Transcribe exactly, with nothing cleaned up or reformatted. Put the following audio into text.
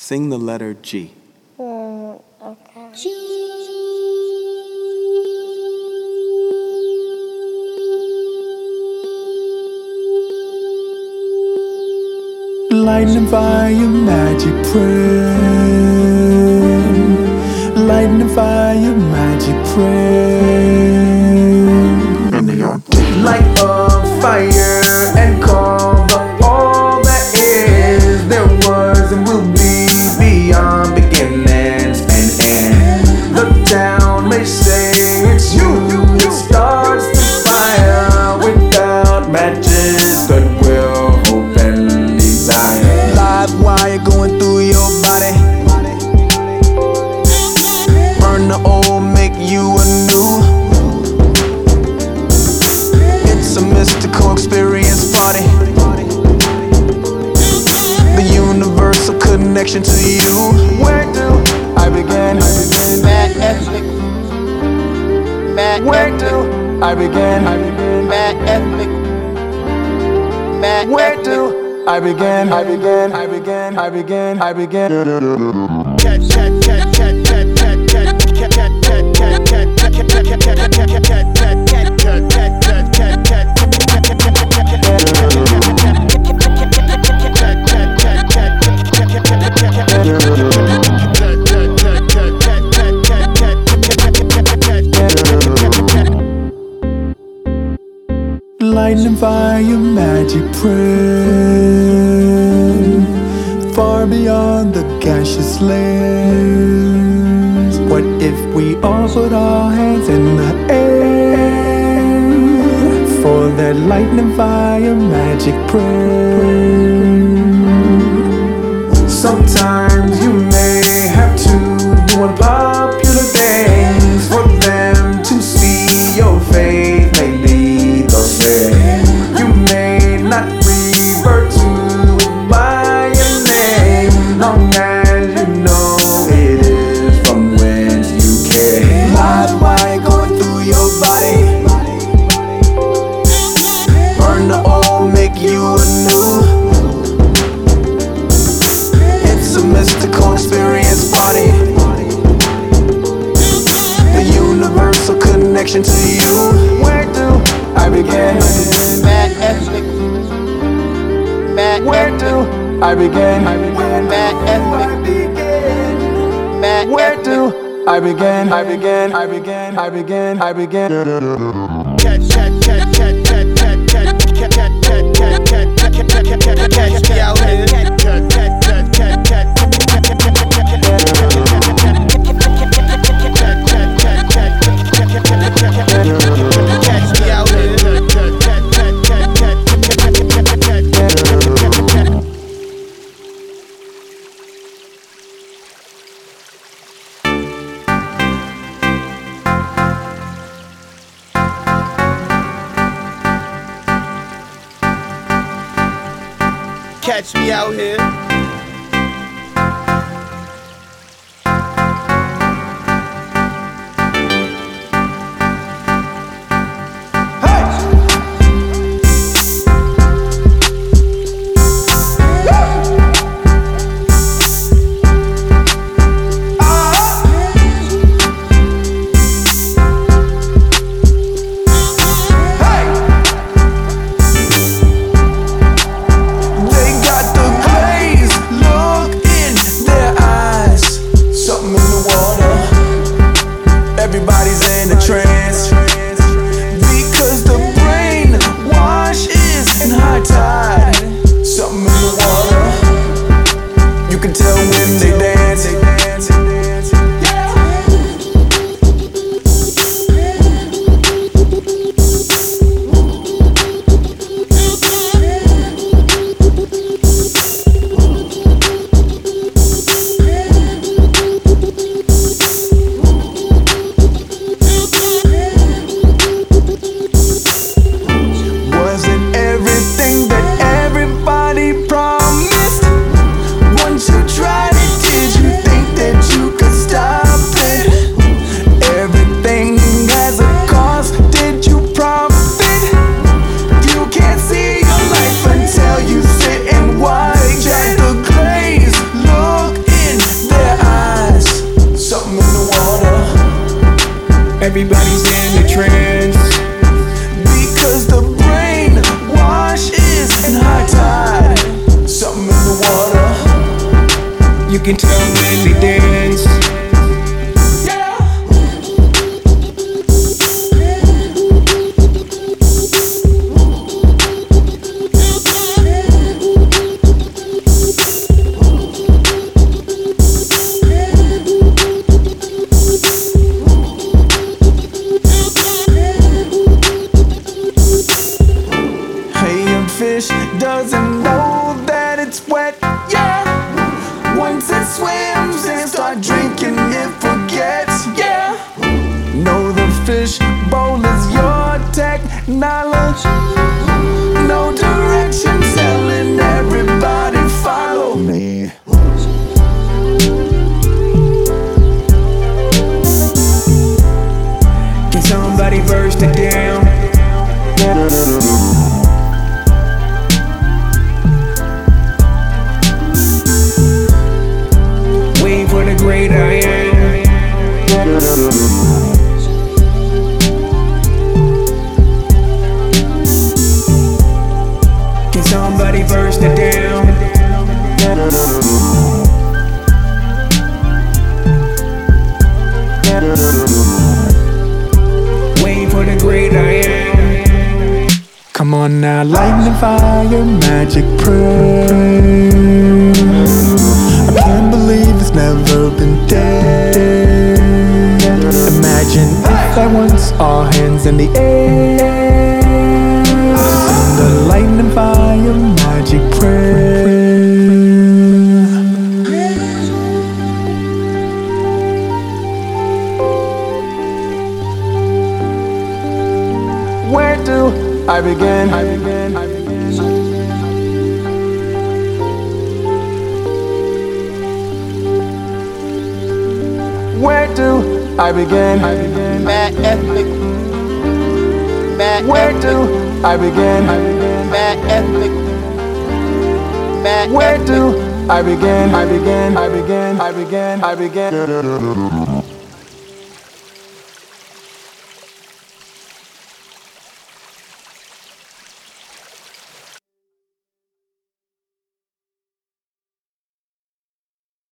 Sing the letter G. Mm, okay. G. Lightning fire, magic prayer. Lightning fire, magic prayer. Light a fire and cover all that is. There was and will be beyond beginnings and ends. The town may say it's you. It starts the fire without matches, goodwill, hope, and desire. Live wire going through your body. Burn the old, make you a new. It's a mystical experience party. The universal connection to you. Where do I begin? Mad ethnic. Mad Where ethnic. do I begin? Mad ethnic. Mad Where ethnic. do I begin? I begin. I begin. I begin. I begin. Catch, catch, catch, catch, catch, catch, catch, catch, catch, catch, catch, catch, catch, Lightning fire, magic prayer, far beyond the gaseous layers. What if we all put our hands in the air for that lightning fire, magic prayer? Sometimes you may have to do unpopular things for them to see your faith may lead the way. You may not revert to by your name, long as you know it is from whence you came. Live wire going through your body. Burn the old, make you a new. It's a mystical experience party. The universal connection to you. Where do I begin? mad ethnic. Mad Where ethnic. do I begin? Mad ethnic. Mad Where ethnic. do I begin? I begin. I begin. I begin. I begin. Catch, catch, catch, catch, catch, catch, catch, catch, catch, catch, catch, catch, catch me out here. Catch, catch, catch, catch, catch, catch, catch me out here. Catch me out here. Everybody's in a trance because the brain washes in high tide. Something in the water, you can tell when they dance. Everything that everybody promised. Once you tried it. everybody's in the trance. Because the brain wash is in high tide. Something in the water, you can tell when they dance. Fish doesn't know that it's wet, yeah. Once it swims and start drinking, it forgets, yeah. Know the fish bowl is your technology. No direction, telling everybody follow me. Can somebody burst it down? For the great I am. Can somebody burst it down? Waiting for the great I am. Come on now, lightning, fire, magic, prayer. I can't believe it's never been dead. Imagine if at once all hands in the air. Send the lightning, fire, magic prayer. Where do I begin? I begin. I begin. Where do I begin? I begin. Mad ethnic. Mad Where ethnic. do I begin? I begin. Mad ethnic. Mad Where ethnic. do I begin? I begin. I begin. I begin. I begin.